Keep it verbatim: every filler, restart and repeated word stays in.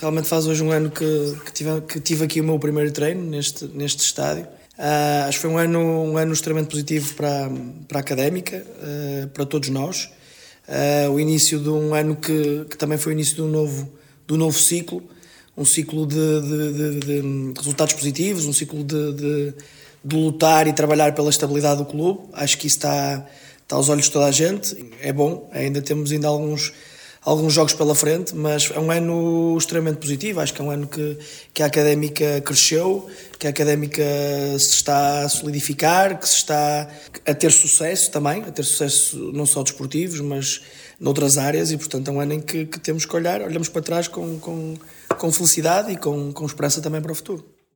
realmente faz hoje um ano que, que, tive, que tive aqui o meu primeiro treino neste, neste estádio. Uh, acho que foi um ano, um ano extremamente positivo para, para a Académica, uh, para todos nós. Uh, o início de um ano que, que também foi o início de um novo, de um novo ciclo, um ciclo de, de, de, de resultados positivos, um ciclo de, de, de lutar e trabalhar pela estabilidade do clube. Acho que isso está, está aos olhos de toda a gente. É bom, ainda temos ainda alguns, alguns jogos pela frente, mas é um ano extremamente positivo. Acho que é um ano que, que a Académica cresceu, que a Académica se está a solidificar, que se está a ter sucesso também, a ter sucesso não só desportivos, mas noutras áreas, e portanto é um ano em que, que temos que olhar, olhamos para trás com, com, com felicidade e com, com esperança também para o futuro.